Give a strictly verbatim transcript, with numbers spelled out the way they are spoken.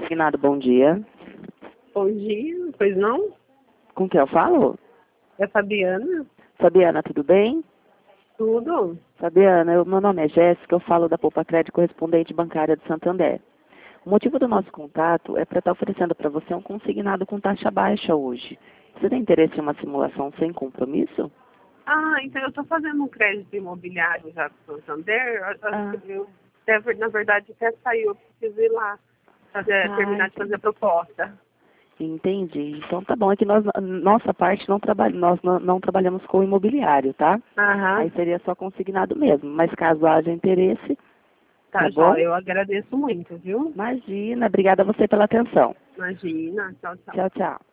Consignado, bom dia. Bom dia, pois não? Com quem eu falo? É Fabiana? Fabiana, tudo bem? Tudo? Fabiana, eu, meu nome é Jéssica, eu falo da Poupa Crédito Correspondente Bancária de Santander. O motivo do nosso contato é para estar oferecendo para você um consignado com taxa baixa hoje. Você tem interesse em uma simulação sem compromisso? Ah, então eu estou fazendo um crédito imobiliário já com o Santander. Eu, Ah. eu, eu, na verdade, até saiu, eu preciso ir lá fazer, Ah, terminar de fazer a proposta. Entendi. Então tá bom, é que nós, nossa parte, não trabalha, nós não, não trabalhamos com imobiliário, tá? Aham, Aí seria só consignado mesmo, mas caso haja interesse, tá, tá já. bom? Eu agradeço muito, viu? Imagina, obrigada a você pela atenção. Imagina, tchau, tchau. Tchau, tchau.